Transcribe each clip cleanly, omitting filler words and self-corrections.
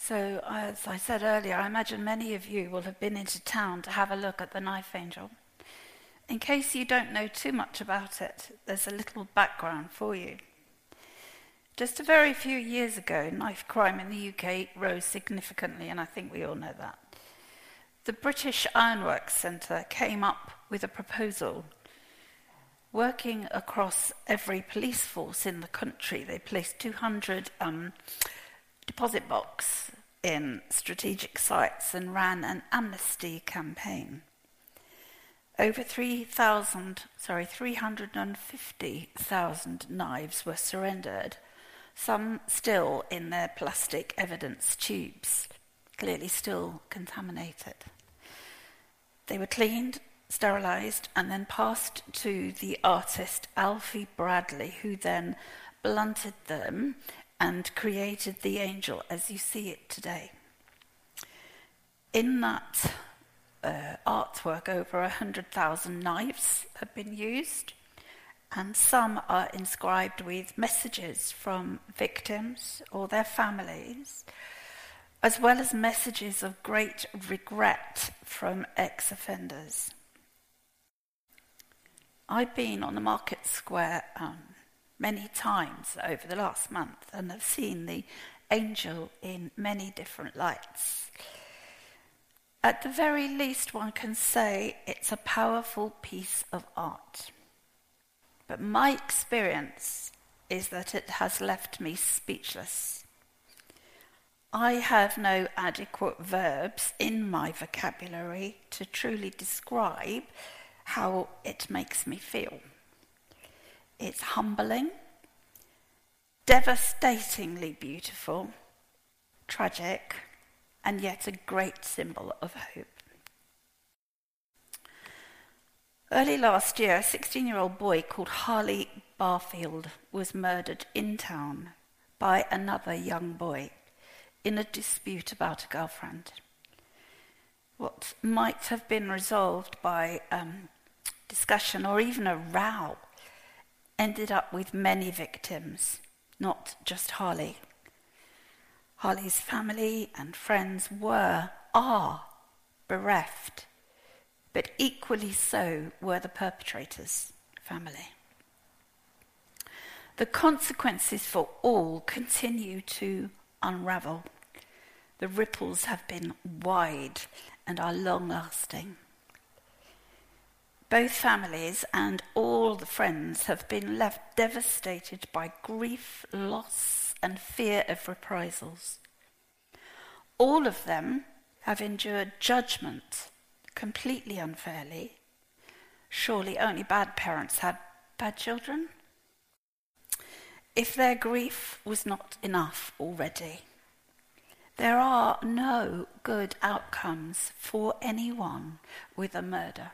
So, as I said earlier, I imagine many of you will have been into town to have a look at the knife angel. In case you don't know too much about it, there's a little background for you. Just a very few years ago, knife crime in the UK rose significantly, and I think we all know that. The British Ironworks Centre came up with a proposal. Working across every police force in the country, they placed 200 deposit box in strategic sites and ran an amnesty campaign. Over 350,000 knives were surrendered, some still in their plastic evidence tubes, clearly still contaminated. They were cleaned, sterilised, and then passed to the artist Alfie Bradley, who then blunted them and created the angel as you see it today. In that artwork, over 100,000 knives have been used, and some are inscribed with messages from victims or their families, as well as messages of great regret from ex-offenders. I've been on the market square many times over the last month and have seen the angel in many different lights. At the very least, one can say it's a powerful piece of art. But my experience is that it has left me speechless. I have no adequate verbs in my vocabulary to truly describe how it makes me feel. It's humbling, devastatingly beautiful, tragic, and yet a great symbol of hope. Early last year, a 16-year-old boy called Harley Barfield was murdered in town by another young boy in a dispute about a girlfriend. What might have been resolved by discussion or even a row ended up with many victims, not just Harley. Harley's family and friends are bereft, but equally so were the perpetrator's family. The consequences for all continue to unravel. The ripples have been wide and are long-lasting. Both families and all the friends have been left devastated by grief, loss, and fear of reprisals. All of them have endured judgment completely unfairly. Surely only bad parents had bad children? If their grief was not enough already, there are no good outcomes for anyone with a murder.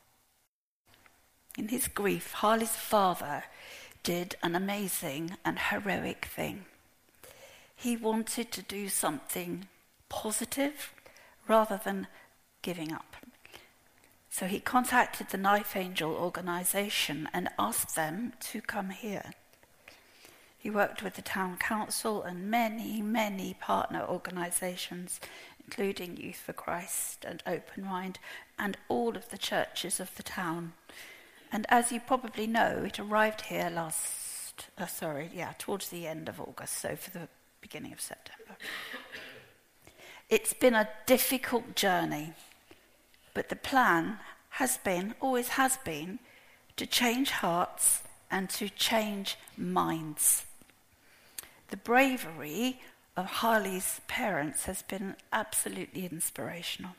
In his grief, Harley's father did an amazing and heroic thing. He wanted to do something positive rather than giving up. So he contacted the Knife Angel organisation and asked them to come here. He worked with the town council and many, many partner organisations, including Youth for Christ and Open Mind, and all of the churches of the town. And as you probably know, it arrived here towards the end of August, so for the beginning of September. It's been a difficult journey, but the plan always has been, to change hearts and to change minds. The bravery of Harley's parents has been absolutely inspirational.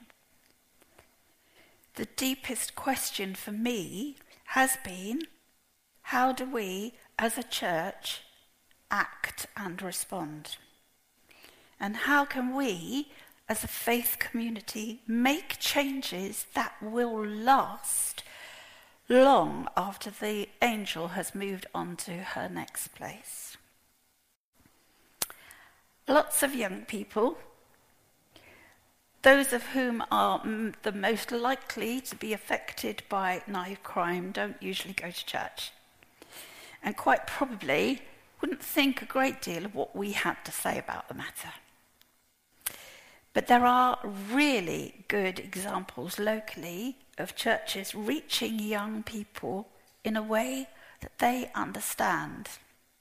The deepest question for me has been, how do we as a church act and respond? And how can we as a faith community make changes that will last long after the angel has moved on to her next place? Lots of young people, those of whom are the most likely to be affected by knife crime, don't usually go to church, and quite probably wouldn't think a great deal of what we had to say about the matter. But there are really good examples locally of churches reaching young people in a way that they understand.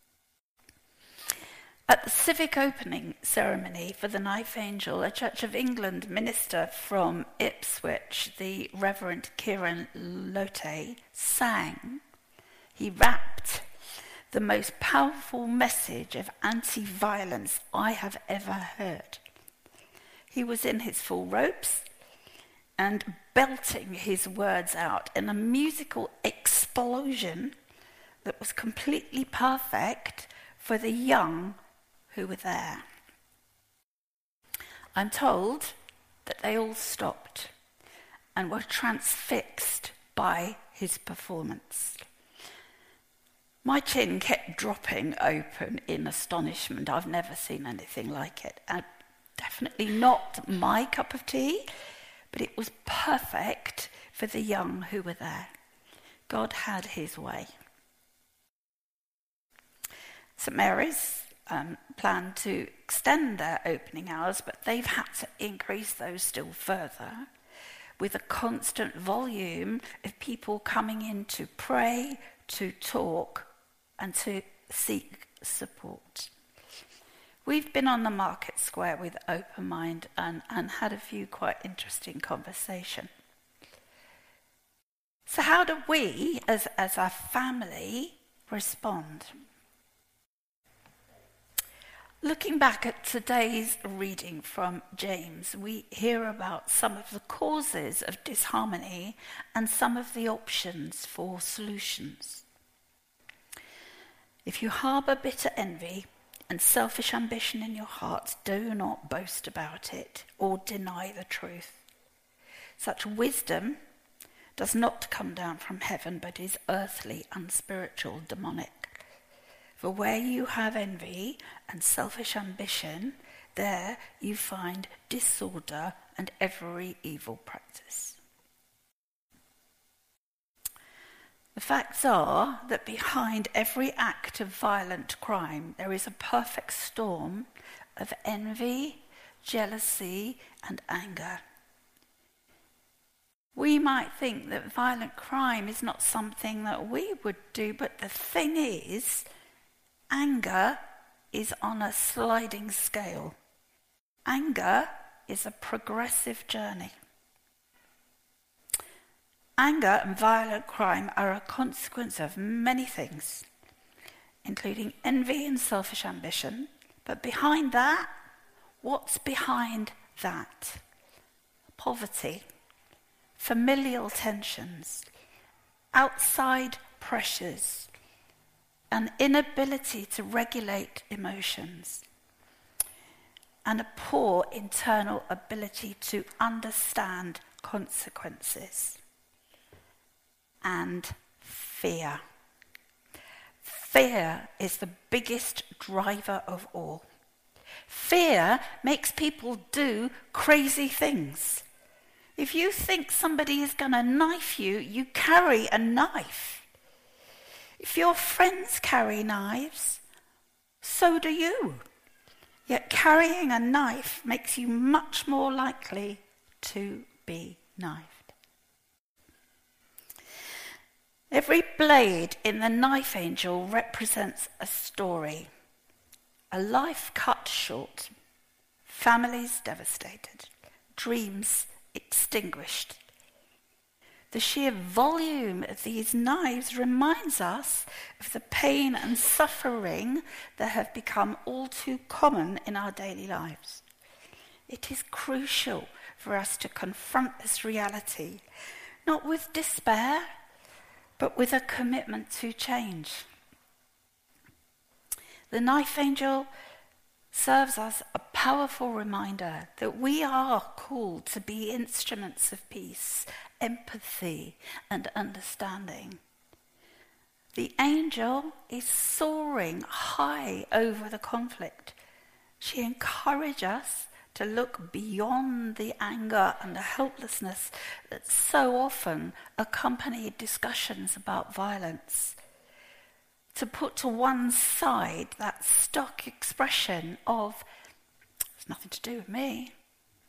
At the civic opening ceremony for the Knife Angel, a Church of England minister from Ipswich, the Reverend Kieran Lote, sang. He rapped the most powerful message of anti-violence I have ever heard. He was in his full robes and belting his words out in a musical explosion that was completely perfect for the young who were there. I'm told that they all stopped and were transfixed by his performance. My chin kept dropping open in astonishment. I've never seen anything like it. Definitely not my cup of tea, but it was perfect for the young who were there. God had his way. St Mary's plan to extend their opening hours, but they've had to increase those still further with a constant volume of people coming in to pray, to talk, and to seek support. We've been on the market square with Open Mind and had a few quite interesting conversations. So how do we, as a family, respond? Looking back at today's reading from James, we hear about some of the causes of disharmony and some of the options for solutions. If you harbour bitter envy and selfish ambition in your hearts, do not boast about it or deny the truth. Such wisdom does not come down from heaven, but is earthly, unspiritual, demonic. For where you have envy and selfish ambition, there you find disorder and every evil practice. The facts are that behind every act of violent crime, there is a perfect storm of envy, jealousy, and anger. We might think that violent crime is not something that we would do, but the thing is, anger is on a sliding scale. Anger is a progressive journey. Anger and violent crime are a consequence of many things, including envy and selfish ambition. But behind that, what's behind that? Poverty, familial tensions, outside pressures, an inability to regulate emotions, and a poor internal ability to understand consequences. And fear. Fear is the biggest driver of all. Fear makes people do crazy things. If you think somebody is going to knife you, you carry a knife. If your friends carry knives, so do you. Yet carrying a knife makes you much more likely to be knifed. Every blade in the Knife Angel represents a story, a life cut short, families devastated, dreams extinguished. The sheer volume of these knives reminds us of the pain and suffering that have become all too common in our daily lives. It is crucial for us to confront this reality, not with despair, but with a commitment to change. The Knife Angel serves as a powerful reminder that we are called to be instruments of peace, empathy, and understanding. The angel is soaring high over the conflict. She encourages us to look beyond the anger and the helplessness that so often accompany discussions about violence. To put to one side that stock expression of, it's nothing to do with me,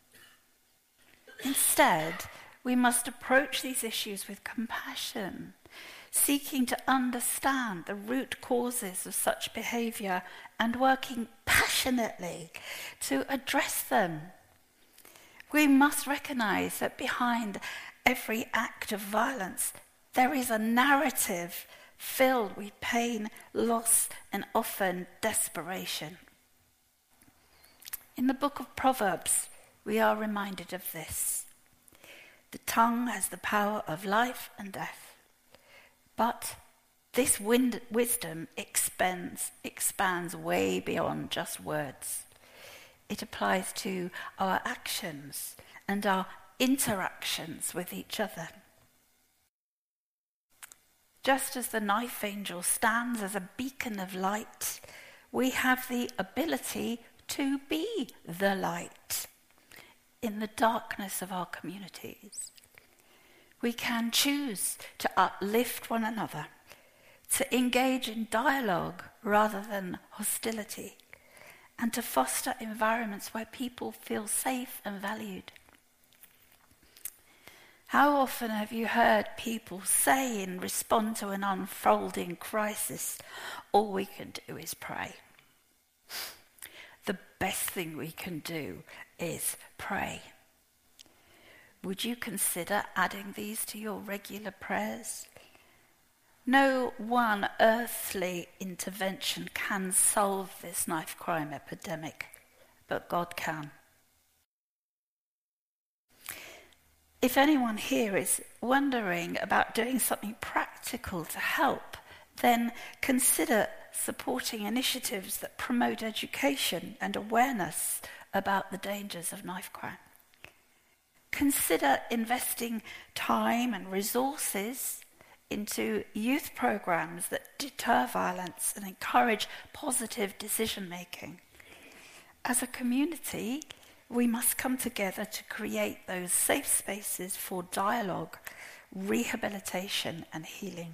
Instead, we must approach these issues with compassion, seeking to understand the root causes of such behaviour and working passionately to address them. We must recognise that behind every act of violence, there is a narrative filled with pain, loss, and often desperation. In the book of Proverbs, we are reminded of this. The tongue has the power of life and death, but this wisdom expands way beyond just words. It applies to our actions and our interactions with each other. Just as the knife angel stands as a beacon of light, we have the ability to be the light in the darkness of our communities. We can choose to uplift one another, to engage in dialogue rather than hostility, and to foster environments where people feel safe and valued. How often have you heard people say in response to an unfolding crisis, all we can do is pray? The best thing we can do is pray. Would you consider adding these to your regular prayers? No one earthly intervention can solve this knife crime epidemic, but God can. If anyone here is wondering about doing something practical to help, then consider supporting initiatives that promote education and awareness about the dangers of knife crime. Consider investing time and resources into youth programs that deter violence and encourage positive decision-making. As a community, we must come together to create those safe spaces for dialogue, rehabilitation, and healing.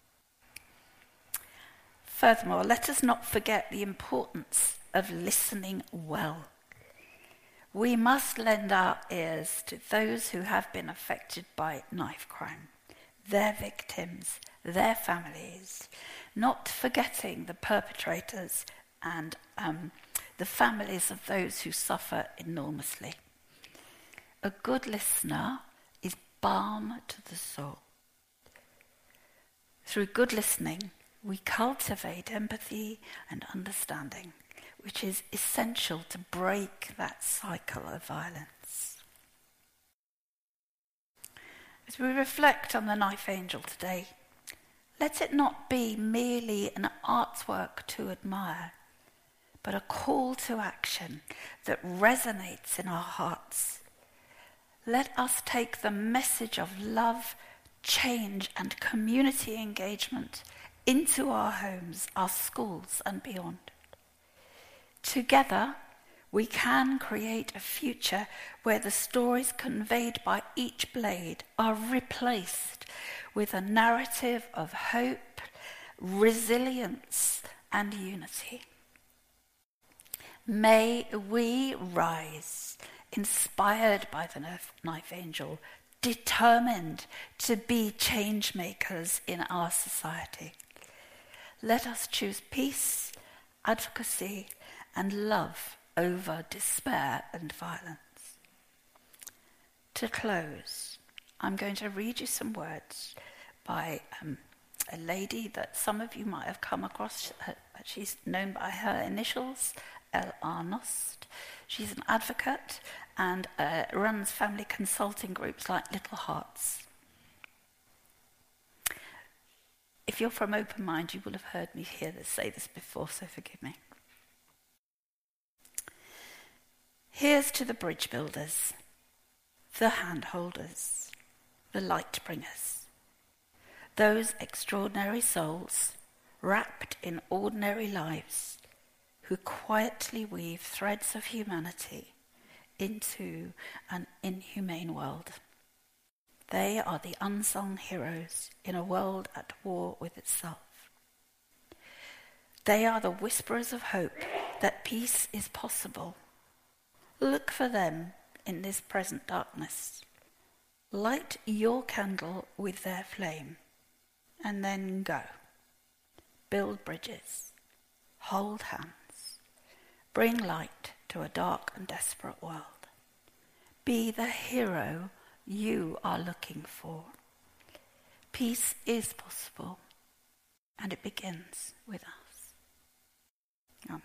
Furthermore, let us not forget the importance of listening well. We must lend our ears to those who have been affected by knife crime, their victims, their families, not forgetting the perpetrators and the families of those who suffer enormously. A good listener is balm to the soul. Through good listening, we cultivate empathy and understanding, which is essential to break that cycle of violence. As we reflect on the knife angel today, let it not be merely an artwork to admire, but a call to action that resonates in our hearts. Let us take the message of love, change, and community engagement into our homes, our schools, and beyond. Together, we can create a future where the stories conveyed by each blade are replaced with a narrative of hope, resilience, and unity. May we rise, inspired by the knife angel, determined to be change makers in our society. Let us choose peace, advocacy, and love over despair and violence. To close, I'm going to read you some words by a lady that some of you might have come across. She's known by her initials, L.R. Nost. She's an advocate and runs family consulting groups like Little Hearts. If you're from Open Mind, you will have heard me say this before, so forgive me. Here's to the bridge builders, the hand holders, the light bringers, those extraordinary souls wrapped in ordinary lives who quietly weave threads of humanity into an inhumane world. They are the unsung heroes in a world at war with itself. They are the whisperers of hope that peace is possible. Look for them in this present darkness. Light your candle with their flame, and then go. Build bridges. Hold hands. Bring light to a dark and desperate world. Be the hero you are looking for. Peace is possible, and it begins with us. Amen.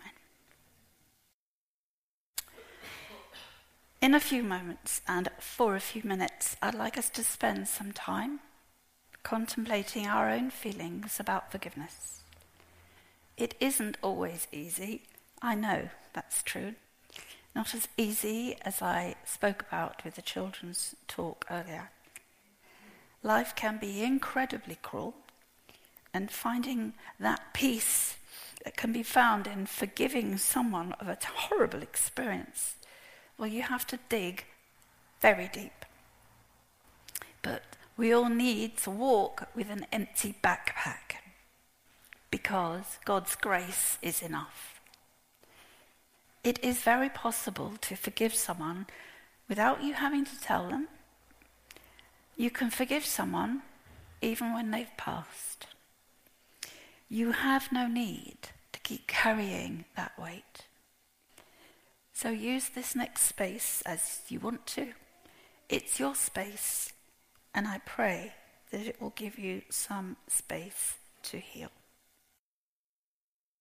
In a few moments and for a few minutes, I'd like us to spend some time contemplating our own feelings about forgiveness. It isn't always easy. I know that's true. Not as easy as I spoke about with the children's talk earlier. Life can be incredibly cruel, and finding that peace that can be found in forgiving someone of a horrible experience, well, you have to dig very deep. But we all need to walk with an empty backpack, because God's grace is enough. It is very possible to forgive someone without you having to tell them. You can forgive someone even when they've passed. You have no need to keep carrying that weight. So use this next space as you want to. It's your space, and I pray that it will give you some space to heal.